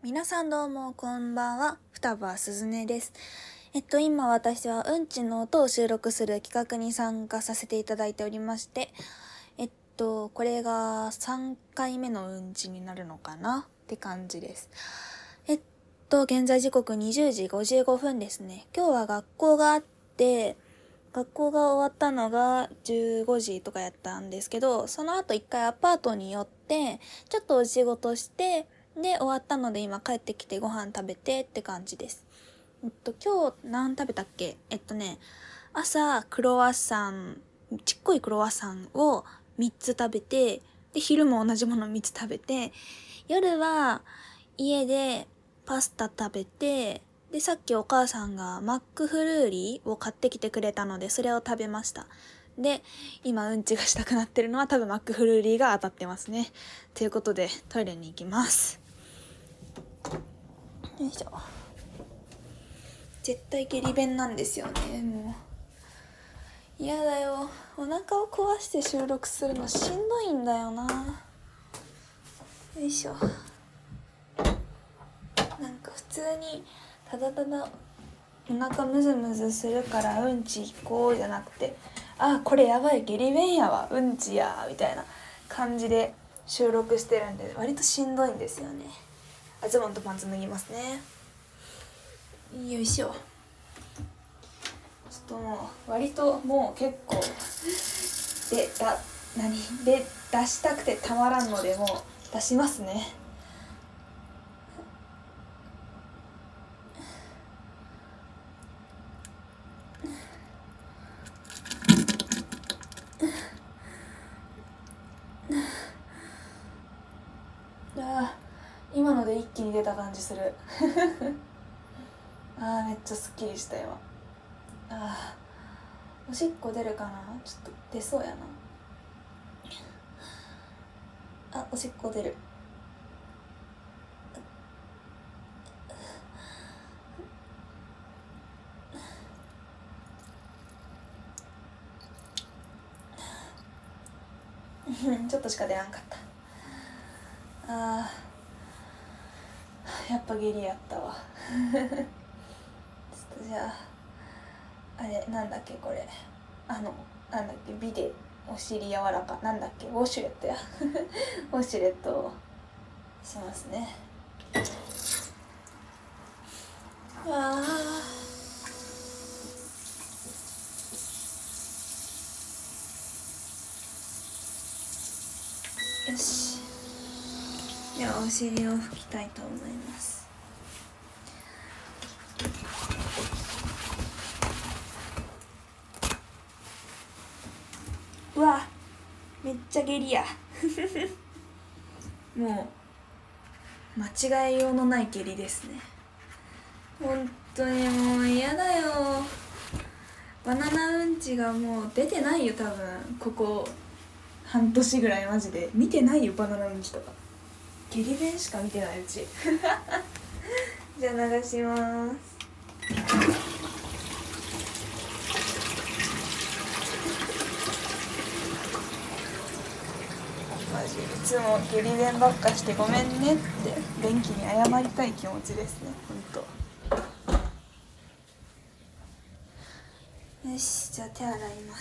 皆さんどうもこんばんは、双葉すずねです。今私はうんちの音を収録する企画に参加させていただいておりまして、これが3回目のうんちになるのかなって感じです。現在時刻20時55分ですね。今日は学校があって、学校が終わったのが15時とかやったんですけど、その後一回アパートに寄って、ちょっとお仕事して、で、終わったので今帰ってきてご飯食べてって感じです。今日何食べたっけ？朝クロワッサン、ちっこいクロワッサンを3つ食べて、で、昼も同じもの3つ食べて、夜は家でパスタ食べて、で、さっきお母さんがマックフルーリーを買ってきてくれたので、それを食べました。で、今うんちがしたくなってるのは多分マックフルーリーが当たってますね。ということで、トイレに行きます。よいしょ。絶対下痢便なんですよね。もう嫌だよ。お腹を壊して収録するのしんどいんだよな。よいしょ。なんか普通にただただお腹ムズムズするからうんち行こうじゃなくて、あ、これやばい、下痢便やわ、うんちやみたいな感じで収録してるんで、割としんどいんですよね。ズボンとパンツ脱ぎますね。よいしょ。ちょっともう割ともう結構で出したくてたまらんので、もう出しますね。今ので一気に出た感じするめっちゃすっきりした今。おしっこ出るかな。ちょっと出そうやな。おしっこ出る。ちょっとしか出なかった。やっぱ下痢やったわちょっとじゃあなんだっけこれ、なんだっけ、ビデお尻柔らかなんだっけ、ウォシュレットやウォシュレットをしますね。よし、ではお尻を拭きたいと思います。うわ、めっちゃ下痢やもう間違いようのない下痢ですね。本当にもう嫌だよ。バナナうんちがもう出てないよ多分。ここ半年ぐらいマジで見てないよ、バナナうんちとか。下痢便しか見てないうちじゃあ流します。マジいつも下痢便ばっかしてごめんねって便器に謝りたい気持ちですね、ほんと。よし、じゃあ手洗います。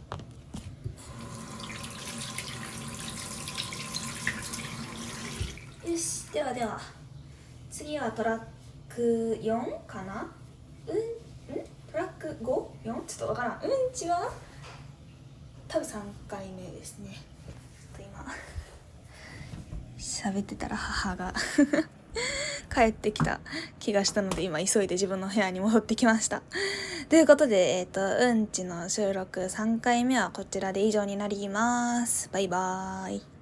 よし、では次はトラック4かな。トラック 5?4? ちょっとわからん。うんちは多分3回目ですね。ちょっと今喋ってたら母が帰ってきた気がしたので、今急いで自分の部屋に戻ってきました。ということで、うんちの収録3回目はこちらで以上になります。バイバーイ。